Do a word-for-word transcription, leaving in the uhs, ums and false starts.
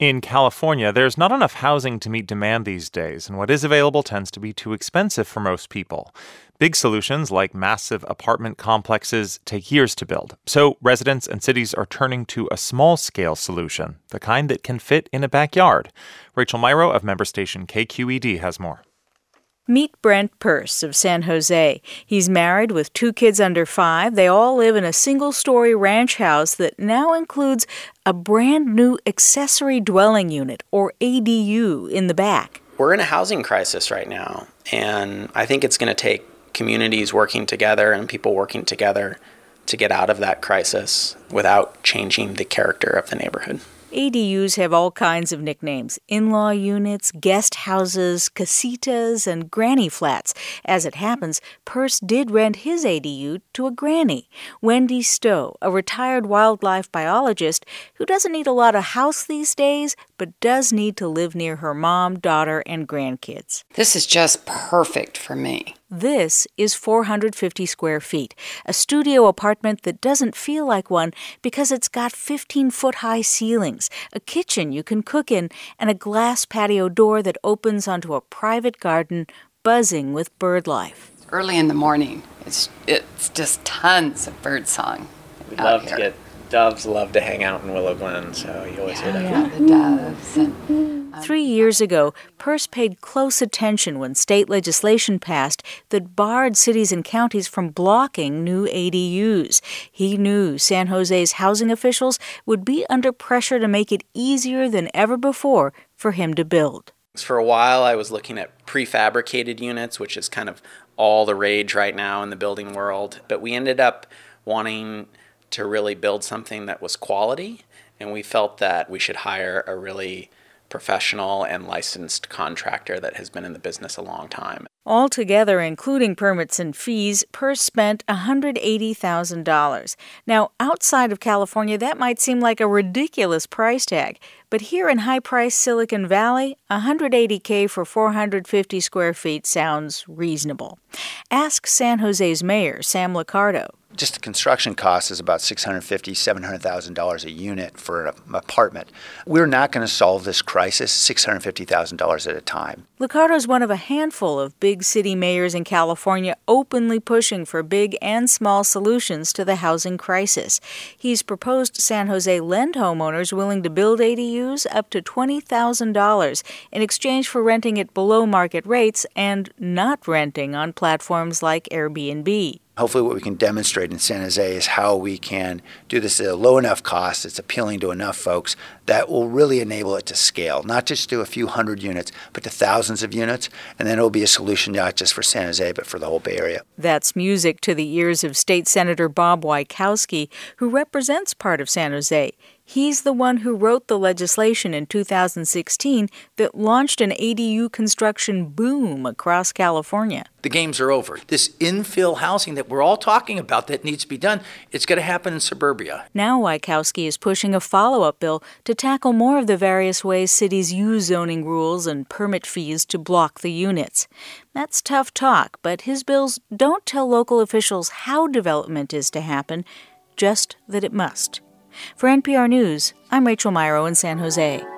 In California, there's not enough housing to meet demand these days, and what is available tends to be too expensive for most people. Big solutions like massive apartment complexes take years to build. So residents and cities are turning to a small-scale solution, the kind that can fit in a backyard. Rachel Myrow of member station K Q E D has more. Meet Brent Purse of San Jose. He's married with two kids under five. They all live in a single-story ranch house that now includes a brand-new accessory dwelling unit, or A D U, in the back. We're in a housing crisis right now, and I think it's going to take communities working together and people working together to get out of that crisis without changing the character of the neighborhood. A D Us have all kinds of nicknames: in-law units, guest houses, casitas, and granny flats. As it happens, Purse did rent his A D U to a granny, Wendy Stowe, a retired wildlife biologist who doesn't need a lot of house these days, but does need to live near her mom, daughter, and grandkids. This is just perfect for me. This is four hundred fifty square feet, a studio apartment that doesn't feel like one because it's got fifteen-foot-high ceilings, a kitchen you can cook in, and a glass patio door that opens onto a private garden buzzing with bird life. Early in the morning, it's it's just tons of bird song. We'd love here. to get doves love to hang out in Willow Glen, so you always yeah, hear that. Yeah, the doves. And, Three years ago, Purse paid close attention when state legislation passed that barred cities and counties from blocking new A D Us. He knew San Jose's housing officials would be under pressure to make it easier than ever before for him to build. For a while, I was looking at prefabricated units, which is kind of all the rage right now in the building world. But we ended up wanting to really build something that was quality, and we felt that we should hire a really professional and licensed contractor that has been in the business a long time. Altogether, including permits and fees, Purse spent one hundred eighty thousand dollars. Now, outside of California, that might seem like a ridiculous price tag. But here in high-priced Silicon Valley, one hundred eighty thousand dollars for four hundred fifty square feet sounds reasonable. Ask San Jose's mayor, Sam Liccardo. Just the construction cost is about six hundred fifty thousand dollars, seven hundred thousand dollars a unit for an apartment. We're not going to solve this crisis six hundred fifty thousand dollars at a time. Liccardo's one of a handful of big city mayors in California openly pushing for big and small solutions to the housing crisis. He's proposed San Jose lend homeowners willing to build A D Us up to twenty thousand dollars in exchange for renting at below market rates and not renting on platforms like Airbnb. Hopefully what we can demonstrate in San Jose is how we can do this at a low enough cost that's appealing to enough folks that will really enable it to scale, not just to a few hundred units, but to thousands of units. And then it will be a solution not just for San Jose, but for the whole Bay Area. That's music to the ears of State Senator Bob Wieckowski, who represents part of San Jose. He's the one who wrote the legislation in two thousand sixteen that launched an A D U construction boom across California. The games are over. This infill housing that we're all talking about that needs to be done, it's going to happen in suburbia. Now Wieckowski is pushing a follow-up bill to tackle more of the various ways cities use zoning rules and permit fees to block the units. That's tough talk, but his bills don't tell local officials how development is to happen, just that it must. For N P R News, I'm Rachel Myrow in San Jose.